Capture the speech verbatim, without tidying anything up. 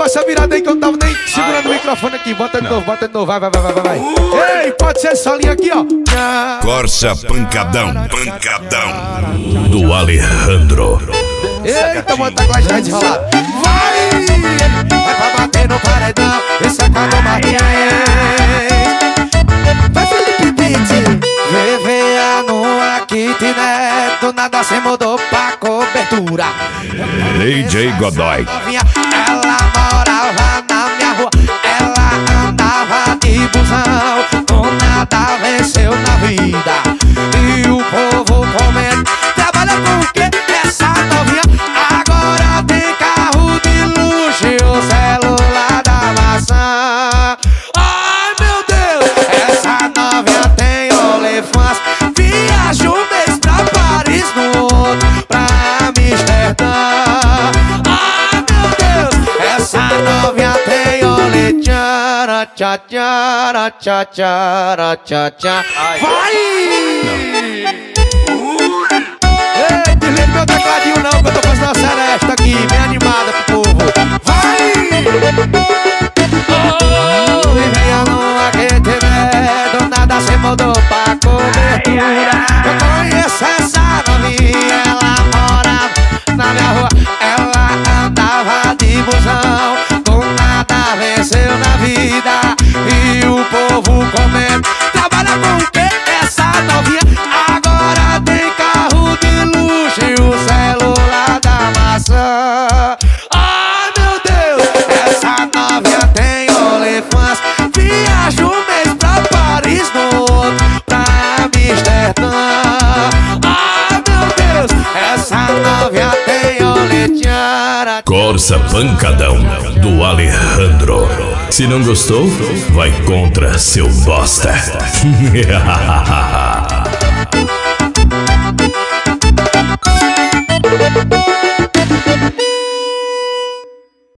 pra essa virada aí que eu tava nem segurando o microfone aqui. Bota de novo, bota de novo, vai, vai, vai, vai, vai. Ei, pode ser essa linha aqui, ó. Corsa Pancadão, Pancadão do Alejandro. Eita, mano, tá com a gente desenrolado. Vai! Vai pra bater no paredão, esse acabou Martins. Vai, Felipe Pitt. V V A no kitnet, do nada cê mudou pra cobertura. D J Godoy. Ela morava na minha rua, ela andava de busão, com nada venceu na vida. E o povo comenta, trabalha com o quê? Essa novinha agora tem carro de luxo e o celular da maçã. Ai meu Deus, essa novinha tem OnlyFans, viaja um mês pra Paris, no outro pra Amsterdã. Ai meu Deus, essa novinha tem OnlyFans, tchá tchá tchá tchá tchá tchá. Vai! Ei, desliga meu tecladinho não, que eu tô fazendo uma seresta aqui, bem animada pro povo. Vai! Oh, e venha no aquecimento, do nada cê mudou pra cobertura. Eu conheço essa novinha, ela morava na minha rua, ela andava de busão, com nada venceu na vida. E o povo comenta, trabalha com o quê? Essa novinha agora tem carro de luxo e o celular da maçã. Ai meu Deus, essa novinha tem OnlyFans, viaja um mês pra Paris, no outro pra Amsterdã. Ai meu Deus, essa novinha tem OnlyFans. Corsa Pancadão do Alejandro. Se não gostou, vai contra seu bosta.